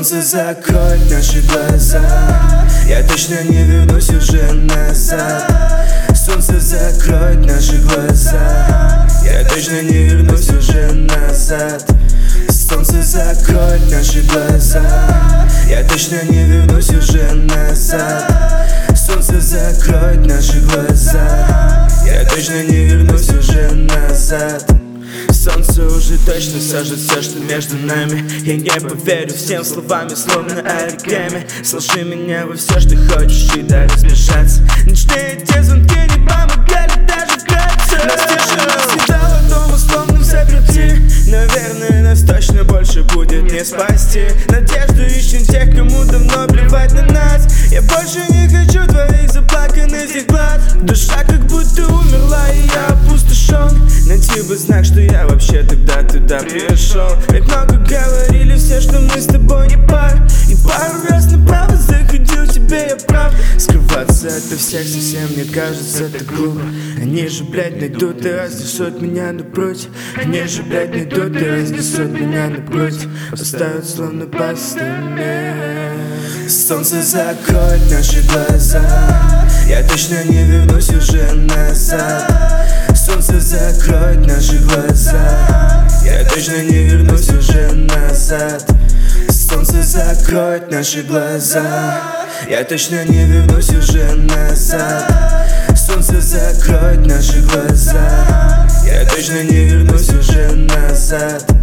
Солнце закроет наши глаза, я точно не вернусь уже назад. Солнце закроет наши глаза, я точно не вернусь уже назад. Солнце закроет наши глаза, я точно не вернусь уже назад. Солнце закроет наши глаза, я точно не вернусь уже назад. Солнце уже точно сожжет все, что между нами. Я не поверю всем словами, словно оригами. Сложи меня во все, что хочешь, и дай разбежаться. Ночные те звонки не помогали даже граться. Нас тишина съедала дом условно в заперти. Наверное, нас точно больше будет не спасти. Надежду ищем тех, кому давно плевать на нас. Я больше не хочу твоих заплаканных взгляд. Душа как будто умерла, и я опустошен. Найти бы знак, что я вообще тогда туда пришел. Ведь много говорили все, что мы с тобой не пара. И пару раз направо заходил тебе, я прав. Скрываться ото всех совсем, мне кажется, это глупо. Они же, блядь, найдут и разнесут меня напротив. Они же, блядь, найдут и разнесут меня напротив. Поставят словно постамент. Солнце закроет наши глаза, я точно не вернусь уже назад. Солнце закроет наши глаза, я точно не вернусь уже назад. Солнце закроет наши глаза, я точно не вернусь уже назад. Солнце закроет наши глаза, я точно не вернусь уже назад.